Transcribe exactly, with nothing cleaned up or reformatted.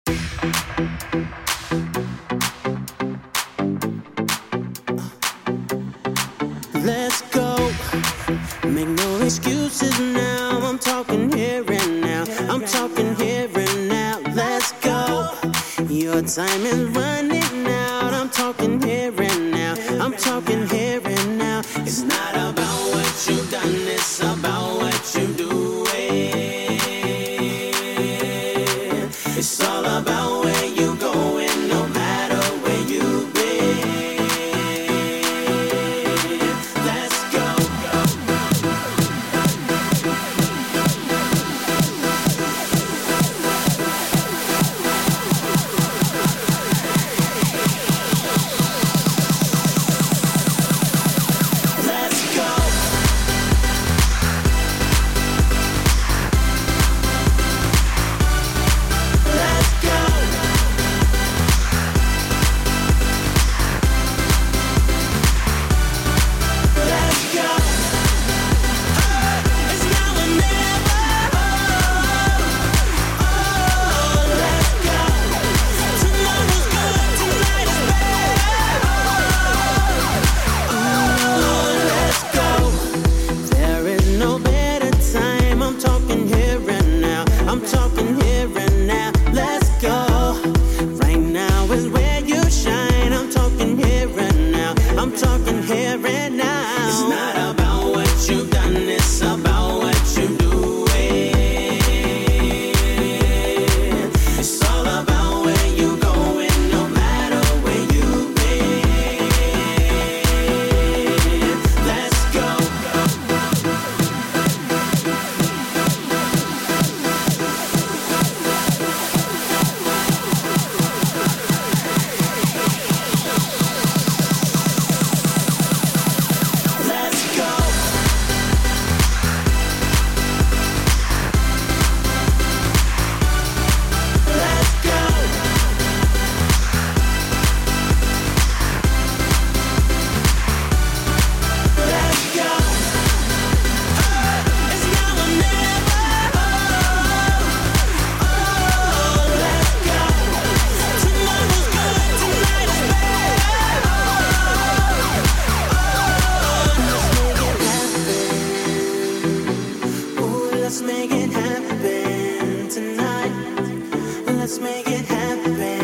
Let's go. Make no excuses now. I'm talking here and now. I'm talking here and now. Let's go. Your time is running out. I'm talking here and now. I'm talking here and now. It's not about what you've done, it's about what you do. It's all about where you going, no matter where you've been. Let's go. Let's go. I'm talking here and now, let's go. Right now is where you shine. I'm talking here and now, I'm talking here and now. It's not about what you've done, it's about what you do. It's all about where you going, no matter where you've been. Let's go. Let's make it happen tonight. Let's make it happen.